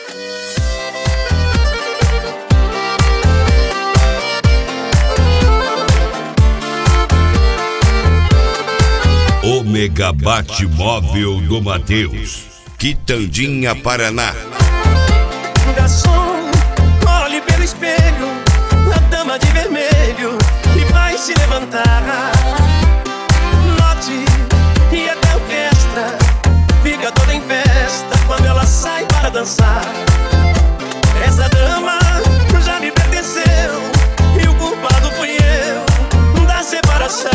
Ômega Bate-Móvel do Mateus, Quitandinha, Paraná. Garçom, olhe pelo espelho, a dama de vermelho que vai se levantar. Note que até a orquestra fica toda em festa quando ela sai para dançar. Essa dama já me pertenceu e o culpado fui eu da separação.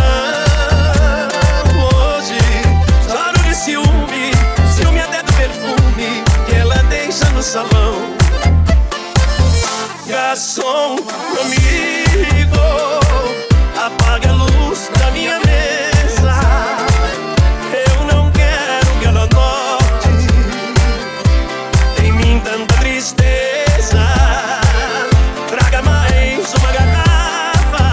Ciúme até do perfume que ela deixa no salão. Garçom, amigo, apague a luz da minha mesa. Eu não quero que ela note em mim tanta tristeza. Traga mais uma garrafa,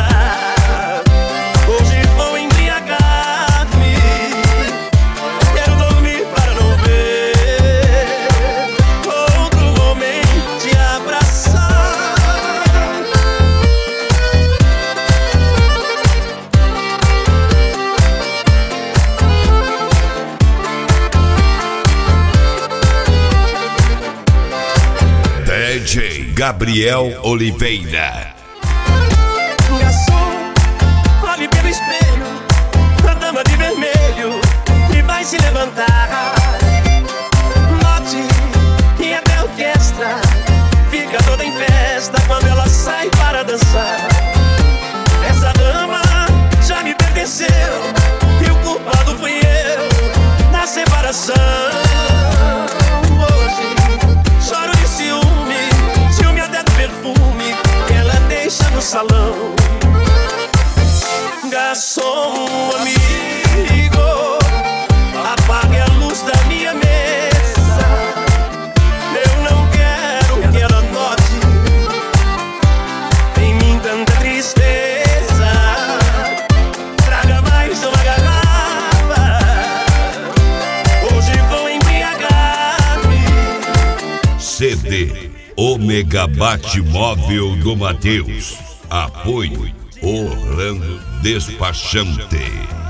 hoje vou embriagar. DJ Gabriel Oliveira. Garçom, olhe pelo espelho, a dama de vermelho que vai se levantar. Note que até a orquestra fica toda em festa quando ela sai para dançar. Essa dama já me pertenceu e o culpado fui eu na separação. Salão. Garçom, amigo, apague a luz da minha mesa. Eu não quero que ela note em mim tanta tristeza. Traga mais uma garrafa, hoje vou embriagar-me. CD Ômega Bate-Móvel do Mateus. Apoio Orlando Despachante.